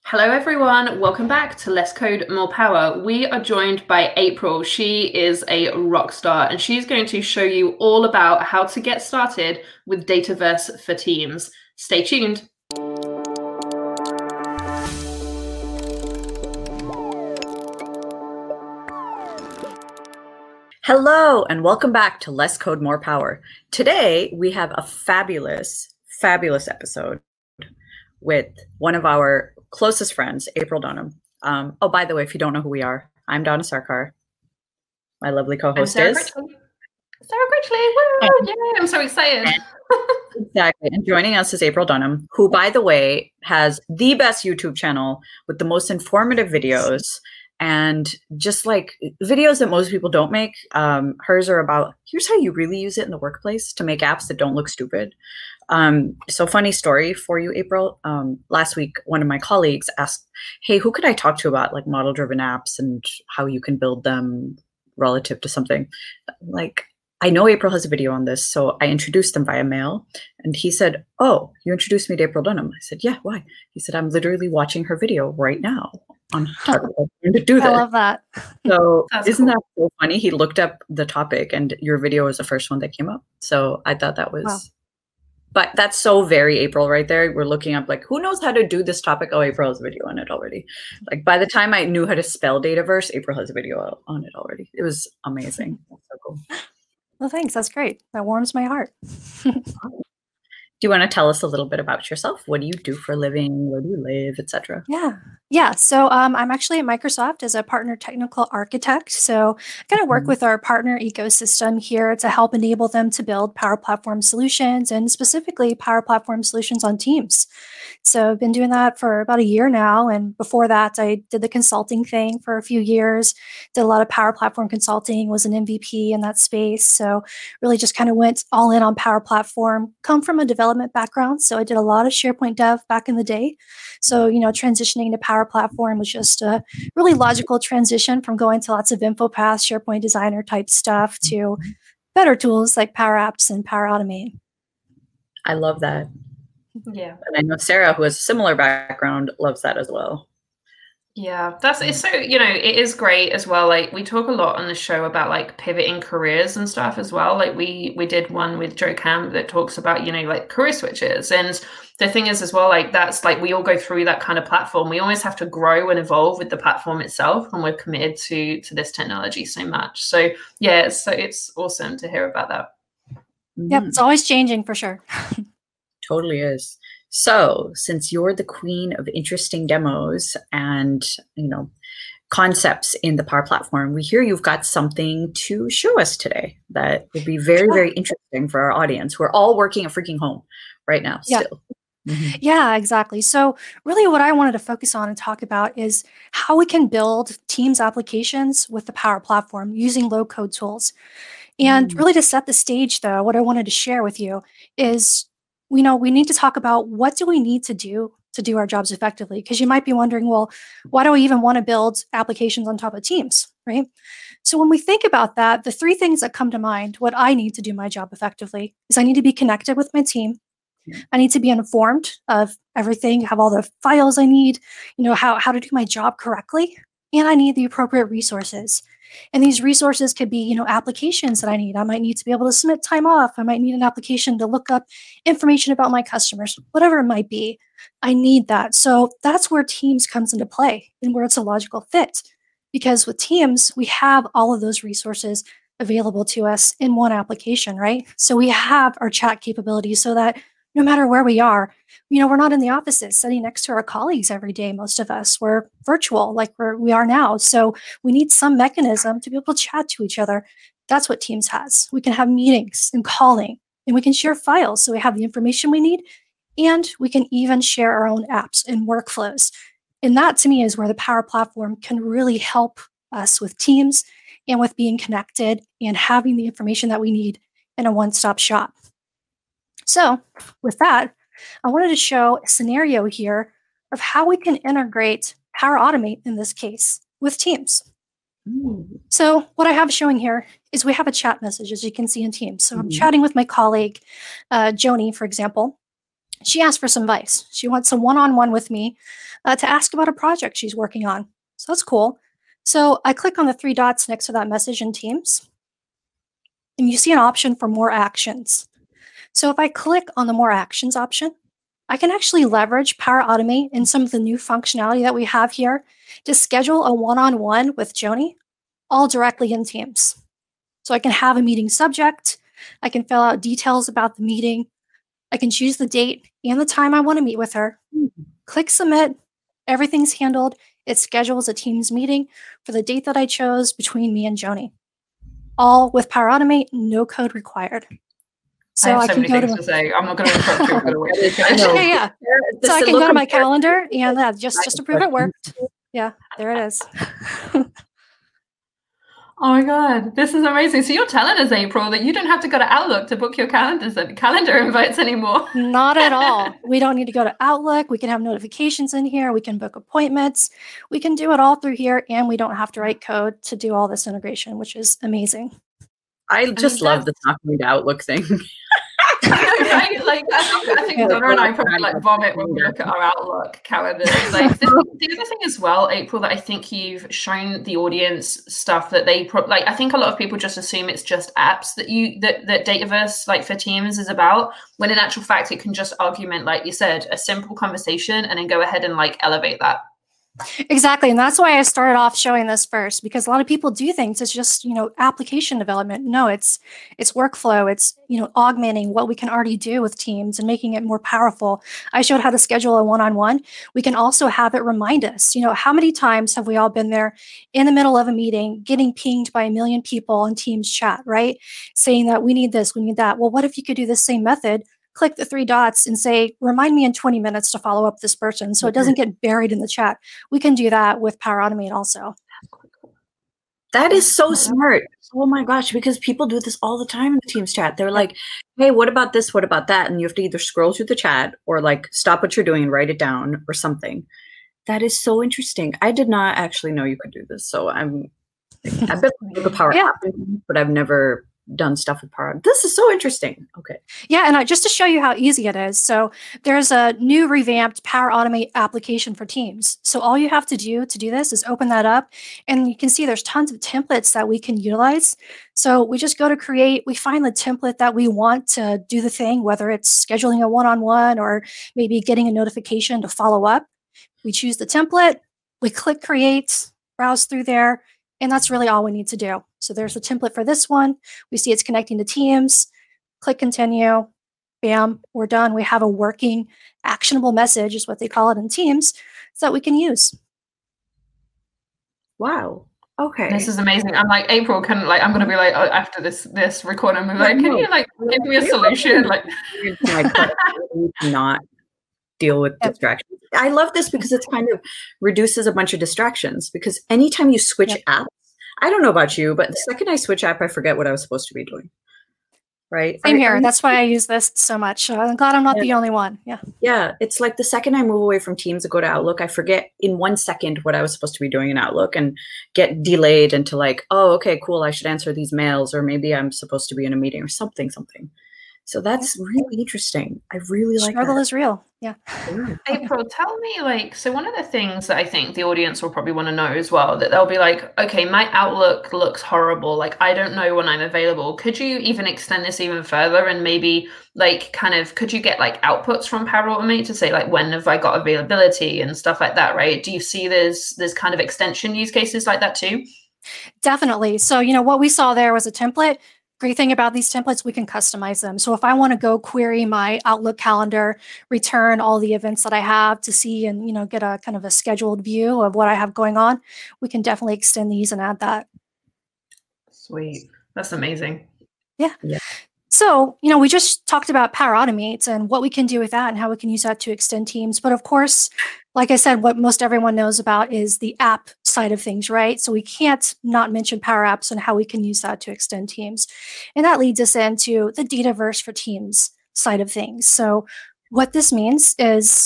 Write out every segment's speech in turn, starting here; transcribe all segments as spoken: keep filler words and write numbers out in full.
Hello, everyone. Welcome back to Less Code, More Power. We are joined by April. She is a rock star, and she's going to show you all about how to get started with Dataverse for Teams. Stay tuned. Hello, and welcome back to Less Code, More Power. Today, we have a fabulous, fabulous episode with one of our closest friends, April Dunham. Um, oh, by the way, if you don't know who we are, I'm Donna Sarkar. My lovely co-host Sarah is... Critchley. Sarah Critchley, woo! Yay, I'm so excited. Exactly, and joining us is April Dunham, who, by the way, has the best YouTube channel with the most informative videos and just like videos that most people don't make. Um, hers are about, here's how you really use it in the workplace to make apps that don't look stupid. Um, so funny story for you, April. Um, last week, one of my colleagues asked, hey, who could I talk to about like model-driven apps and how you can build them relative to something? Like, I know April has a video on this, so I introduced them via mail. And he said, oh, you introduced me to April Dunham. I said, yeah, why? He said, I'm literally watching her video right now on how to do this. I love that. So That's isn't cool. that so funny? He looked up the topic and your video was the first one that came up. So I thought that was... Wow. But that's so very April right there. We're looking up like, who knows how to do this topic? Oh, April has a video on it already. Like by the time I knew how to spell Dataverse, April has a video on it already. It was amazing. That's so cool. Well, thanks. That's great. That warms my heart. Do you want to tell us a little bit about yourself? What do you do for a living? Where do you live, et cetera? Yeah. Yeah. So um, I'm actually at Microsoft as a partner technical architect. So I kind of work Mhm. with our partner ecosystem here to help enable them to build Power Platform solutions and specifically Power Platform solutions on Teams. So I've been doing that for about a year now. And before that, I did the consulting thing for a few years, did a lot of Power Platform consulting, was an M V P in that space. So really just kind of went all in on Power Platform, come from a development background. So I did a lot of SharePoint dev back in the day. So, you know, transitioning to Power Platform was just a really logical transition from going to lots of InfoPath, SharePoint Designer type stuff to better tools like Power Apps and Power Automate. I love that. Yeah. And I know Sarah, who has a similar background, loves that as well. Yeah, that's it's so, you know, it is great as well. Like we talk a lot on the show about like pivoting careers and stuff as well. Like we we did one with Joe Camp that talks about, you know, like career switches. And the thing is as well, like that's like we all go through that kind of platform. We always have to grow and evolve with the platform itself, and we're committed to to this technology so much. So yeah, it's so it's awesome to hear about that. Yep, it's always changing for sure. Totally is. So, since you're the queen of interesting demos and, you know, concepts in the Power Platform, we hear you've got something to show us today that will be very, very interesting for our audience. We're all working at freaking home right now Yeah. still. Mhm. Yeah, exactly. So really what I wanted to focus on and talk about is how we can build Teams applications with the Power Platform using low code tools. And Mm. really to set the stage though, what I wanted to share with you is, you know, we need to talk about what do we need to do to do our jobs effectively? Because you might be wondering, well, why do we even want to build applications on top of Teams, right? So when we think about that, the three things that come to mind, what I need to do my job effectively is I need to be connected with my team. I need to be informed of everything, have all the files I need, you know, how, how to do my job correctly. And I need the appropriate resources. And these resources could be, you know, applications that I need. I might need to be able to submit time off. I might need an application to look up information about my customers, whatever it might be. I need that. So that's where Teams comes into play and where it's a logical fit. Because with Teams, we have all of those resources available to us in one application, right? So we have our chat capabilities so that no matter where we are, you know, we're not in the offices sitting next to our colleagues every day. Most of us, we're virtual like we're, we are now. So we need some mechanism to be able to chat to each other. That's what Teams has. We can have meetings and calling, and we can share files so we have the information we need, and we can even share our own apps and workflows. And that to me is where the Power Platform can really help us with Teams and with being connected and having the information that we need in a one-stop shop. So with that, I wanted to show a scenario here of how we can integrate Power Automate in this case with Teams. Ooh. So what I have showing here is we have a chat message, as you can see in Teams. So I'm Mhm. chatting with my colleague, uh, Joni, for example. She asked for some advice. She wants some one-on-one with me uh, to ask about a project she's working on. So that's cool. So I click on the three dots next to that message in Teams, and you see an option for more actions. So if I click on the more actions option, I can actually leverage Power Automate and some of the new functionality that we have here to schedule a one-on-one with Joni, all directly in Teams. So I can have a meeting subject, I can fill out details about the meeting, I can choose the date and the time I want to meet with her, mm-hmm. click submit, everything's handled. It schedules a Teams meeting for the date that I chose between me and Joni. All with Power Automate, no code required. So I have so I can many go things to, to say. I'm not going to interrupt you. I'm going to wait. Yeah, yeah. So I can go to my calendar and uh, just, just to prove it worked. Yeah, there it is. Oh my God, this is amazing. So you're telling us, April, that you don't have to go to Outlook to book your calendars and calendar invites anymore. Not at all. We don't need to go to Outlook. We can have notifications in here. We can book appointments. We can do it all through here, and we don't have to write code to do all this integration, which is amazing. I just I mean, love the talking to Outlook thing. Right? Like I think, I think yeah, Donna and I probably like vomit when we look at our Outlook calendars. Like the, the other thing as well, April, that I think you've shown the audience stuff that they pro- like. I think a lot of people just assume it's just apps that you that that Dataverse like for Teams is about. When in actual fact, it can just augment, like you said, a simple conversation and then go ahead and like elevate that. Exactly. And that's why I started off showing this first, because a lot of people do things it's just, you know, application development. No, it's it's workflow. It's, you know, augmenting what we can already do with Teams and making it more powerful. I showed how to schedule a one-on-one. We can also have it remind us, you know, how many times have we all been there in the middle of a meeting, getting pinged by a million people on Teams chat, right? Saying that we need this, we need that. Well, what if you could do the same method? Click the three dots and say, remind me in twenty minutes to follow up this person so it doesn't get buried in the chat. We can do that with Power Automate also. That is so smart. Oh my gosh, because people do this all the time in the Teams chat. They're like, hey, what about this? What about that? And you have to either scroll through the chat or like stop what you're doing and write it down or something. That is so interesting. I did not actually know you could do this. So I'm, I've been with the Power yeah. App, but I've never done stuff with Power. This is so interesting. Okay. Yeah, and uh, just to show you how easy it is. So there's a new revamped Power Automate application for Teams. So all you have to do to do this is open that up, and you can see there's tons of templates that we can utilize. So we just go to create, we find the template that we want to do the thing, whether it's scheduling a one-on-one or maybe getting a notification to follow up. We choose the template, we click create, browse through there, and that's really all we need to do. So there's the template for this one. We see it's connecting to Teams. Click continue. Bam, we're done. We have a working, actionable message is what they call it in Teams, so that we can use. Wow. Okay. This is amazing. I'm like, April, can like I'm gonna be like oh, after this this recording, I'm like, can you like give me a solution? Like not deal with distractions. I love this because it kind of reduces a bunch of distractions, because anytime you switch yep. apps, I don't know about you, but the second I switch app, I forget what I was supposed to be doing. Right? Same I, here. I'm, That's why I use this so much. So I'm glad I'm not yeah. the only one. Yeah. Yeah. It's like the second I move away from Teams and go to Outlook, I forget in one second what I was supposed to be doing in Outlook and get delayed into like, oh, okay, cool. I should answer these mails, or maybe I'm supposed to be in a meeting or something, something. So that's really interesting. I really like that. Struggle is real. Yeah. April, tell me, like, so one of the things that I think the audience will probably want to know as well, that they'll be like, okay, my Outlook looks horrible. Like, I don't know when I'm available. Could you even extend this even further and maybe like kind of, could you get like outputs from Power Automate to say like, when have I got availability and stuff like that, right? Do you see there's, there's kind of extension use cases like that too? Definitely. So, you know, what we saw there was a template. Great thing about these templates, we can customize them. So if I want to go query my Outlook calendar, return all the events that I have to see and, you know, get a kind of a scheduled view of what I have going on, we can definitely extend these and add that. Sweet. That's amazing. Yeah. yeah. So, you know, we just talked about Power Automate and what we can do with that and how we can use that to extend Teams. But of course, like I said, what most everyone knows about is the app side of things, right? So we can't not mention Power Apps and how we can use that to extend Teams. And that leads us into the Dataverse for Teams side of things. So what this means is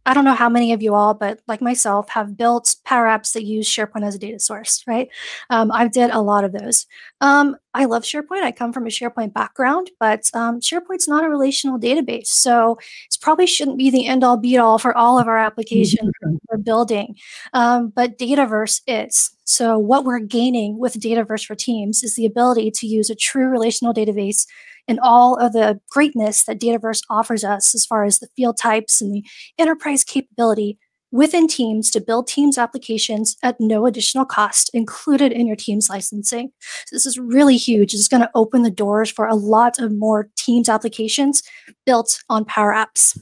I don't know how many of you all, but like myself, have built Power Apps that use SharePoint as a data source, right? Um, I've did a lot of those. Um, I love SharePoint. I come from a SharePoint background, but um, SharePoint's not a relational database. So it probably shouldn't be the end all be all for all of our applications we're building. Um, but Dataverse is. So what we're gaining with Dataverse for Teams is the ability to use a true relational database and all of the greatness that Dataverse offers us as far as the field types and the enterprise capability within Teams to build Teams applications at no additional cost included in your Teams licensing. So this is really huge. It's going to open the doors for a lot of more Teams applications built on Power Apps.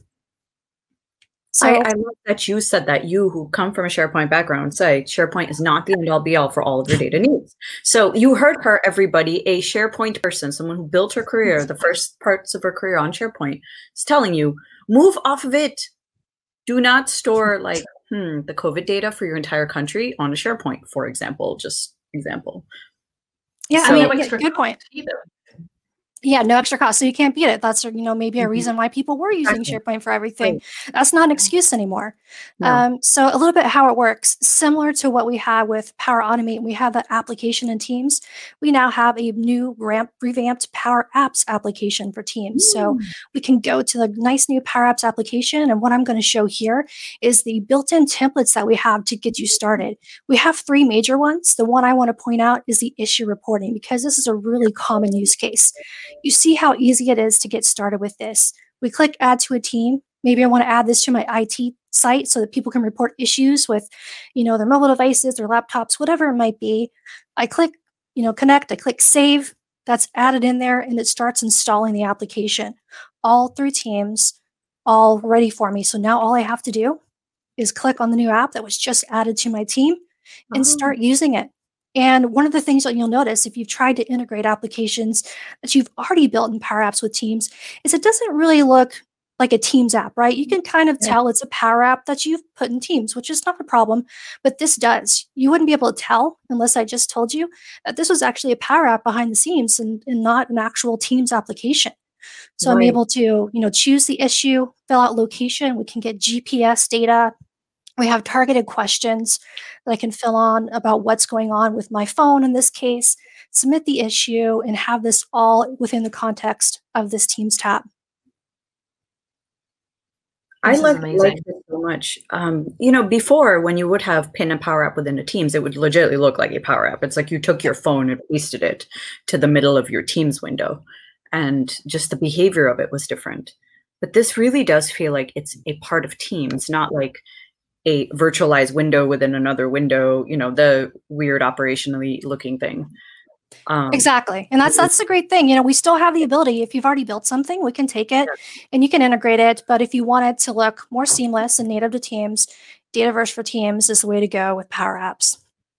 So I, I love that you said that, you who come from a SharePoint background say SharePoint is not the end all be all for all of your data needs. So you heard her, everybody, a SharePoint person, someone who built her career, the first parts of her career on SharePoint, is telling you, move off of it. Do not store like hmm, the COVID data for your entire country on a SharePoint, for example, just example. Yeah, So, I mean, yeah, good point. Either. Yeah, no extra cost. So you can't beat it. That's, you know, maybe a reason why people were using SharePoint for everything. That's not an excuse anymore. No. Um, so a little bit how it works, similar to what we had with Power Automate, we have that application in Teams. We now have a new ramp, revamped Power Apps application for Teams. Mm. So we can go to the nice new Power Apps application. And what I'm going to show here is the built-in templates that we have to get you started. We have three major ones. The one I want to point out is the issue reporting, because this is a really common use case. You see how easy it is to get started with this. We click add to a team. Maybe I want to add this to my I T site so that people can report issues with, you know, their mobile devices, their laptops, whatever it might be. I click, you know, connect, I click save. That's added in there and it starts installing the application all through Teams, all ready for me. So now all I have to do is click on the new app that was just added to my team and oh. start using it. And one of the things that you'll notice if you've tried to integrate applications that you've already built in Power Apps with Teams is it doesn't really look like a Teams app, right? You can kind of tell it's a Power App that you've put in Teams, which is not a problem, but this does. You wouldn't be able to tell unless I just told you that this was actually a Power App behind the scenes and, and not an actual Teams application. So right. I'm able to, you know, choose the issue, fill out location. We can get G P S data. We have targeted questions that I can fill on about what's going on with my phone in this case, submit the issue, and have this all within the context of this Teams tab. I love like this so much. Um, you know, before when you would have pin a Power App within a Teams, it would legitimately look like a Power App. It's like you took your phone and pasted it to the middle of your Teams window, and just the behavior of it was different. But this really does feel like it's a part of Teams, not like a virtualized window within another window, you know, the weird operationally looking thing. Um, exactly. And that's that's the great thing. You know, we still have the ability, if you've already built something, we can take it and you can integrate it. But if you want it to look more seamless and native to Teams, Dataverse for Teams is the way to go with Power Apps.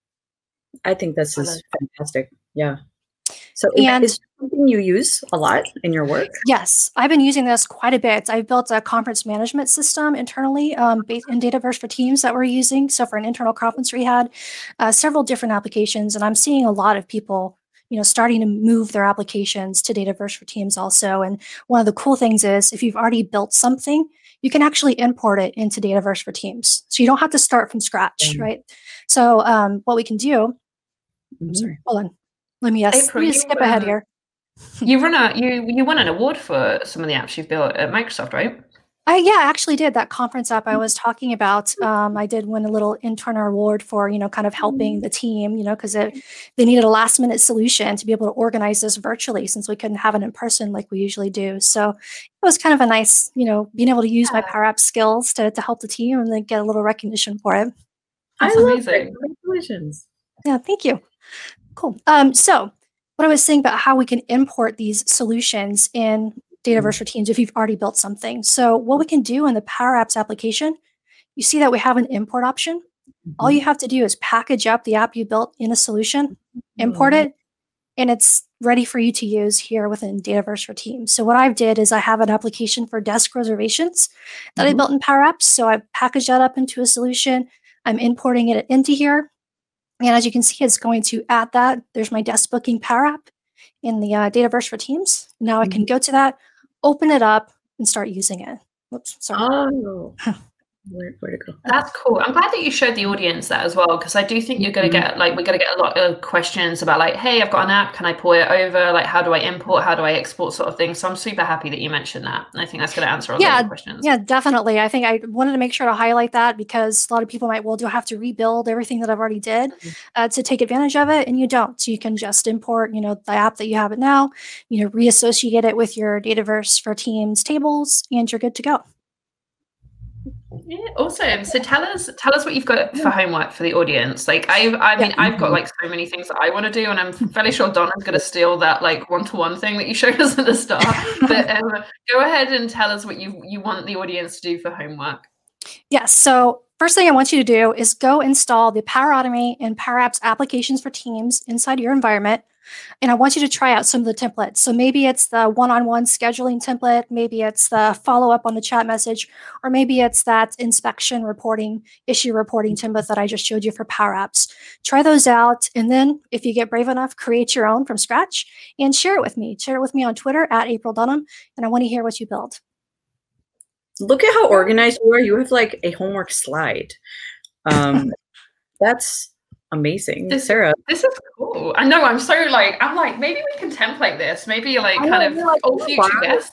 I think this is fantastic. Yeah. So and, is something you use a lot in your work? Yes, I've been using this quite a bit. I've built a conference management system internally um, based in Dataverse for Teams that we're using. So for an internal conference, we had uh, several different applications, and I'm seeing a lot of people, you know, starting to move their applications to Dataverse for Teams also. And one of the cool things is if you've already built something, you can actually import it into Dataverse for Teams. So you don't have to start from scratch, mm-hmm. right? So um, what we can do, mm-hmm. I'm sorry, hold on. Let me, yes, April, let me you, skip ahead uh, here. you run a you you won an award for some of the apps you've built at Microsoft, right? I yeah, I actually did that conference app I was talking about. Um, I did win a little internal award for, you know, kind of helping the team, you know, because they needed a last minute solution to be able to organize this virtually since we couldn't have it in person like we usually do. So it was kind of a nice, you know, being able to use my Power App skills to to help the team and then get a little recognition for it. That's I amazing. Love it. Congratulations. Yeah, thank you. Cool. Um, so what I was saying about how we can import these solutions in Dataverse for Teams if you've already built something. So what we can do in the Power Apps application, you see that we have an import option. Mm-hmm. All you have to do is package up the app you built in a solution, import mm-hmm. it, and it's ready for you to use here within Dataverse for Teams. So what I've did is I have an application for desk reservations that mm-hmm. I built in Power Apps. So I've packaged that up into a solution. I'm importing it into here. And as you can see, it's going to add that. There's my desk booking Power App in the uh, Dataverse for Teams. Now I can go to that, open it up, and start using it. Whoops, sorry. Oh. Where, where to go? That's cool. I'm glad that you showed the audience that as well, because I do think you're going to Mhm. get like we're going to get a lot of questions about like, hey, I've got an app, can I pull it over? Like, how do I import? How do I export? Sort of thing. So I'm super happy that you mentioned that. I think that's going to answer a lot of Yeah, your questions. yeah, definitely. I think I wanted to make sure to highlight that because a lot of people might, well, do I have to rebuild everything that I've already did Mhm. uh, to take advantage of it? And you don't. So you can just import, you know, the app that you have it now, you know, reassociate it with your Dataverse for Teams tables, and you're good to go. Yeah, awesome. So tell us, tell us what you've got for homework for the audience. Like I've, I mean, Yeah. I've got like so many things that I want to do, and I'm fairly sure Donna's going to steal that like one-to-one thing that you showed us at the start. But um, go ahead and tell us what you you want the audience to do for homework. Yes. So first thing I want you to do is go install the Power Automate and Power Apps applications for Teams inside your environment. And I want you to try out some of the templates. So maybe it's the one-on-one scheduling template, maybe it's the follow-up on the chat message, or maybe it's that inspection reporting, issue reporting template that I just showed you for Power Apps. Try those out. And then if you get brave enough, create your own from scratch and share it with me. Share it with me on Twitter at April Dunham. And I want to hear what you build. Look at how organized you are. You have like a homework slide. Um, that's amazing. This, Sarah. This is cool. I know. I'm so like, I'm like, maybe we can template this. Maybe like I kind know, of like, all future guests.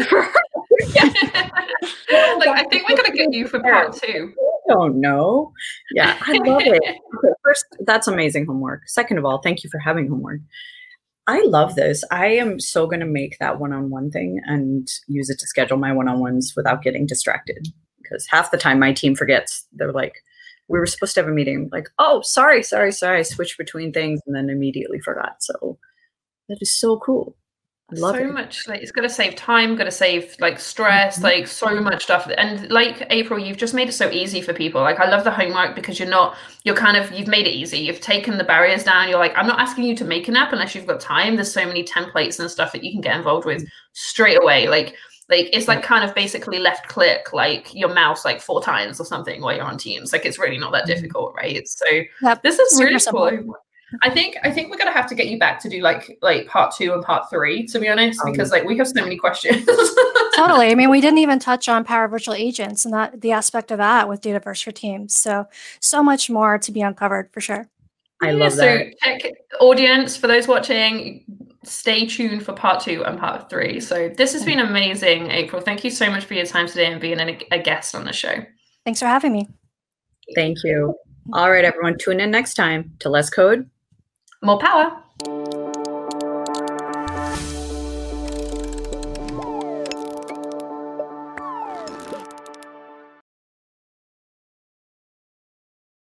Yeah. Like, I think we're going to get you for part two. I don't know. Yeah, I love it. Okay, first, that's amazing homework. Second of all, thank you for having homework. I love this. I am so going to make that one-on-one thing and use it to schedule my one-on-ones without getting distracted. Because half the time my team forgets. They're like, we were supposed to have a meeting. Like, oh, sorry, sorry, sorry. I switched between things and then immediately forgot. So that is so cool. I love so it. much, like it's going to save time, going to save like stress, mm-hmm. like so much stuff. And like April, you've just made it so easy for people. Like I love the homework because you're not, you're kind of, you've made it easy. You've taken the barriers down. You're like, I'm not asking you to make an app unless you've got time. There's so many templates and stuff that you can get involved with straight away. Like, like it's like kind of basically left click like your mouse like four times or something while you're on Teams. Like it's really not that difficult, right? So yep. this is really Super cool. I think I think we're gonna have to get you back to do like like part two and part three, to be honest, because like we have so many questions. Totally. I mean, we didn't even touch on Power Virtual Agents and that the aspect of that with Dataverse for Teams. So so much more to be uncovered for sure. I yeah, love so that. Check audience for those watching. Stay tuned for part two and part three. So this has been amazing, April. Thank you so much for your time today and being a, a guest on the show. Thanks for having me. Thank you. All right, everyone, tune in next time to Less Code, More Power.